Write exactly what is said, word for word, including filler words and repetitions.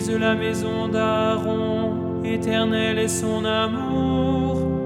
L'église de la maison d'Aaron, éternel est son amour.